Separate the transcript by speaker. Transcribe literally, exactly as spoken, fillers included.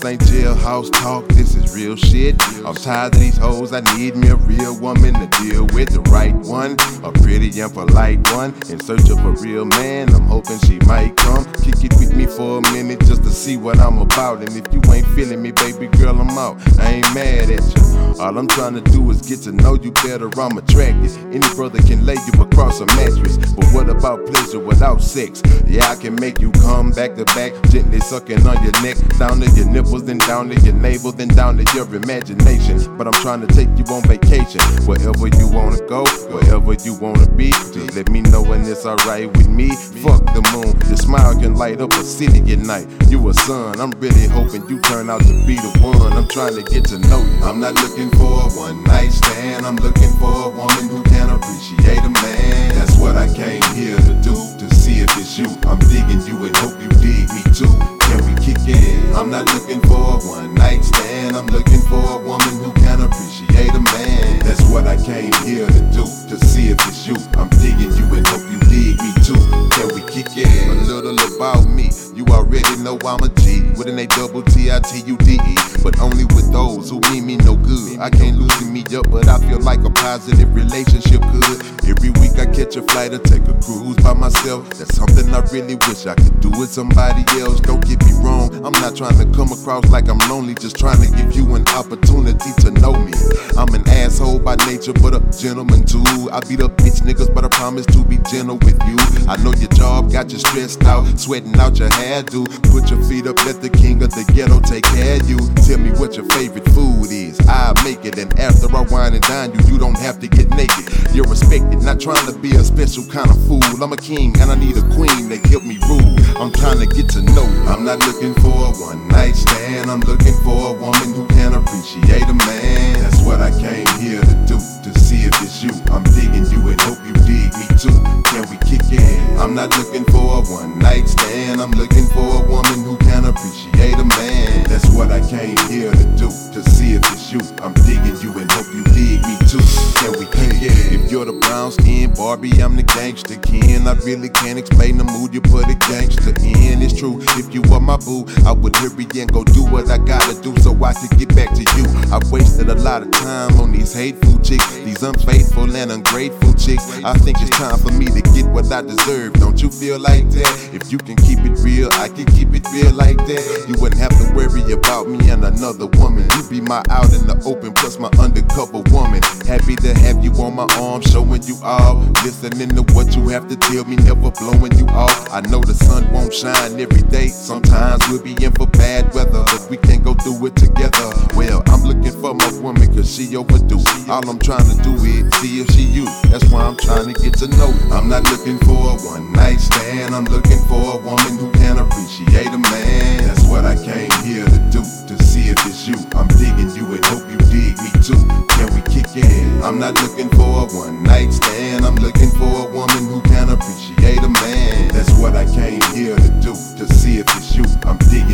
Speaker 1: ain't jailhouse talk, this is real shit. I'm tired of these hoes, I need me a real woman to deal with, the right one, a pretty and polite one. In search of a real man, I'm hoping she might come kick it with me for a minute just to see what I'm about. And if you ain't feeling me, baby girl, I'm out. I ain't mad at you. All I'm trying to do is get to know you better. I'm attracted. Any brother can lay you across a mattress, but what about pleasure without sex? Yeah, I can make you come back to back, gently sucking on your neck, down to your nipples, then down to your navel, then down to your imagination. But I'm trying to take you on vacation, wherever you wanna go, wherever you wanna be. Just let me know when it's alright with me. Fuck the moon, your smile can light up a city at night. You a sun, I'm really hoping you turn out to be the one. I'm trying to get to know you. I'm not looking for a one night stand, I'm looking for a woman who can appreciate a man. That's what I came here to do, to see if it's you. I'm digging you and hope you dig me too. Can we kick it? I'm not looking for a one night stand, I'm looking for a woman who can appreciate a man. That's what I came here to do, to see if it's you. I'm digging you and hope you dig me too. Can we kick it? A little about me, you already know I'm a G, with an A double T I T U D E, but only with those who mean me no good. I can't loosen me up, but I feel like a positive relationship could. Every week I catch a flight or take a cruise by myself. That's something I really wish I could do with somebody else. Don't get me wrong, I'm not trying to come across like I'm lonely, just trying to give you an opportunity to know me. I'm an asshole by nature, but a gentleman too. I beat up bitch niggas, but I promise to be gentle with you. I know your job got you stressed out, sweating out your hairdo. Put your feet up, let the king of the ghetto take care of you. Tell me what your favorite food is, I'll make it. And after I wine and dine you, you don't have to get naked. You're respected, not trying to be a special kind of fool. I'm a king and I need a queen that help me rule. I'm trying to get to know you. I'm not looking for a one night stand, I'm looking for a woman who can appreciate a man. That's what I came here to do, to see if it's you. I'm digging you and hope you dig me too. Can we kick it? I'm not looking for a one night stand, I'm looking for a woman who can appreciate a man. That's what I came here to do, to see if it's you. I'm digging you and hope you dig me too. Can we kick it? If you're the brown skin Barbie, I'm the gangster Ken. I really can't explain the mood you put a gangster in. It's true, if you were my boo, I would hurry and go do what I gotta do so I could get back to you. I've wasted a lot of time on these hateful chicks, these unfaithful and ungrateful chicks. I think it's time for me to get what I deserve. Don't you feel like that? If you can keep it real, I can keep it real like that. You wouldn't have to worry about me and another woman. You be my out in the open plus my undercover woman. Happy to have you on my arm, showing you all, listening to what you have to tell me, never blowing you off. I know the sun won't shine every day, sometimes we'll be in for bad weather, but we can go through it together. Well, I'm looking for my woman cause she overdue. All I'm trying to do is see if she you. That's why I'm trying to get to know you. I'm not looking for a one night stand, I'm looking for a woman who can appreciate a man. That's what I came here to do, to see if it's you. I'm digging you and hope you dig me too. Can we kick it? I'm not looking for a one night stand, I'm looking for a woman who can appreciate a man. That's what I came here to do, to see if it's you. I'm digging